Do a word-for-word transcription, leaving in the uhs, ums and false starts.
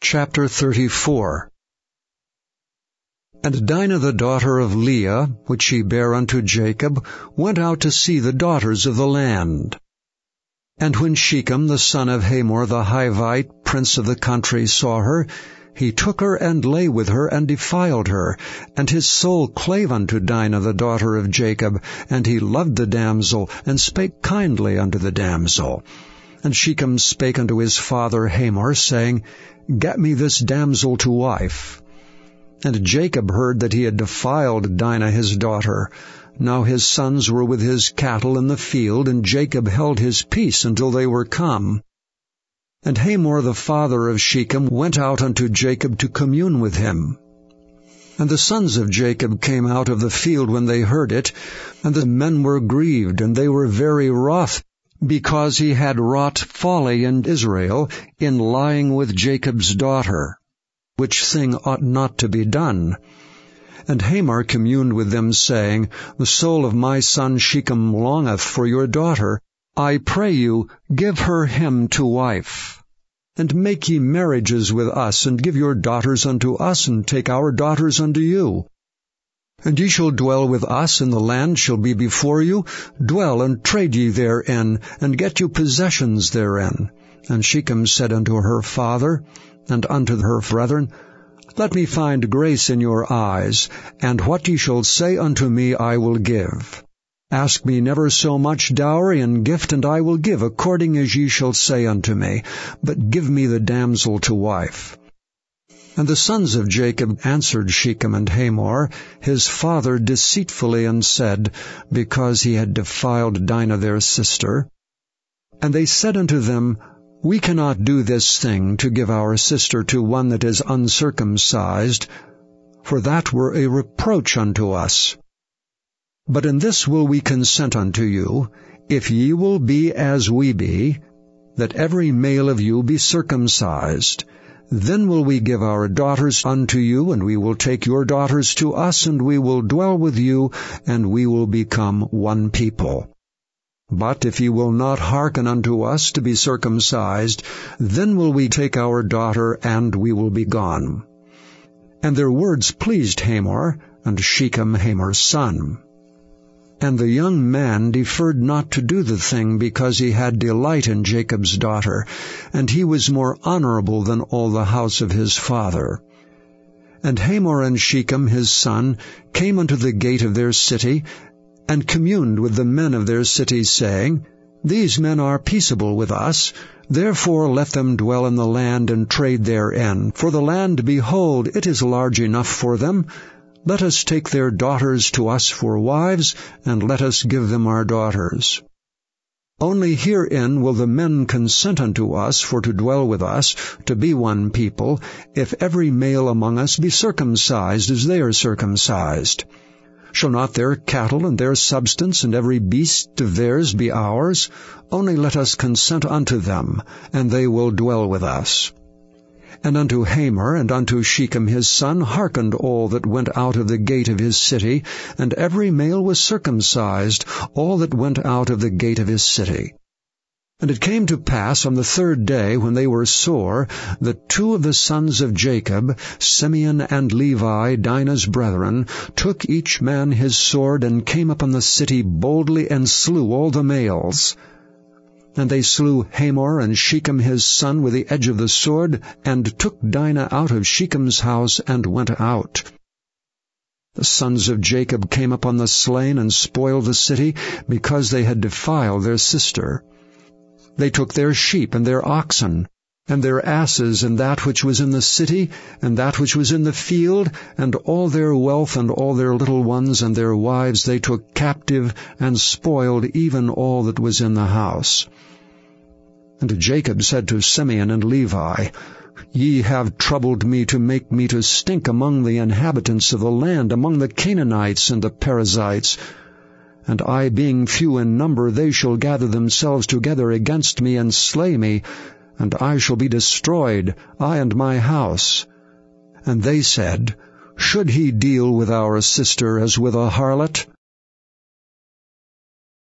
Chapter thirty-four. And Dinah the daughter of Leah, which she bare unto Jacob, went out to see the daughters of the land. And when Shechem the son of Hamor the Hivite, prince of the country, saw her, he took her and lay with her and defiled her. And his soul clave unto Dinah the daughter of Jacob, and he loved the damsel, and spake kindly unto the damsel. And Shechem spake unto his father Hamor, saying, Get me this damsel to wife. And Jacob heard that he had defiled Dinah his daughter. Now his sons were with his cattle in the field, and Jacob held his peace until they were come. And Hamor the father of Shechem went out unto Jacob to commune with him. And the sons of Jacob came out of the field when they heard it, and the men were grieved, and they were very wroth, because he had wrought folly in Israel in lying with Jacob's daughter, which thing ought not to be done. And Hamor communed with them, saying, The soul of my son Shechem longeth for your daughter. I pray you, give her him to wife. And make ye marriages with us, and give your daughters unto us, and take our daughters unto you. And ye shall dwell with us, and the land shall be before you. Dwell and trade ye therein, and get you possessions therein. And Shechem said unto her father, and unto her brethren, Let me find grace in your eyes, and what ye shall say unto me I will give. Ask me never so much dowry and gift, and I will give according as ye shall say unto me. But give me the damsel to wife. And the sons of Jacob answered Shechem and Hamor, his father, deceitfully, and said, because he had defiled Dinah their sister. And they said unto them, We cannot do this thing, to give our sister to one that is uncircumcised, for that were a reproach unto us. But in this will we consent unto you, if ye will be as we be, that every male of you be circumcised. Then will we give our daughters unto you, and we will take your daughters to us, and we will dwell with you, and we will become one people. But if ye will not hearken unto us to be circumcised, then will we take our daughter, and we will be gone. And their words pleased Hamor, and Shechem Hamor's son. And the young man deferred not to do the thing, because he had delight in Jacob's daughter, and he was more honorable than all the house of his father. And Hamor and Shechem his son came unto the gate of their city, and communed with the men of their city, saying, These men are peaceable with us, therefore let them dwell in the land and trade therein. For the land, behold, it is large enough for them. Let us take their daughters to us for wives, and let us give them our daughters. Only herein will the men consent unto us for to dwell with us, to be one people, if every male among us be circumcised as they are circumcised. Shall not their cattle and their substance and every beast of theirs be ours? Only let us consent unto them, and they will dwell with us. And unto Hamor and unto Shechem his son hearkened all that went out of the gate of his city, and every male was circumcised, all that went out of the gate of his city. And it came to pass on the third day, when they were sore, that two of the sons of Jacob, Simeon and Levi, Dinah's brethren, took each man his sword, and came upon the city boldly, and slew all the males. And they slew Hamor and Shechem his son with the edge of the sword, and took Dinah out of Shechem's house, and went out. The sons of Jacob came upon the slain, and spoiled the city, because they had defiled their sister. They took their sheep and their oxen, and their asses, and that which was in the city, and that which was in the field, and all their wealth, and all their little ones, and their wives they took captive, and spoiled even all that was in the house. And Jacob said to Simeon and Levi, Ye have troubled me to make me to stink among the inhabitants of the land, among the Canaanites and the Perizzites. And I being few in number, they shall gather themselves together against me, and slay me, and I shall be destroyed, I and my house. And they said, Should he deal with our sister as with a harlot?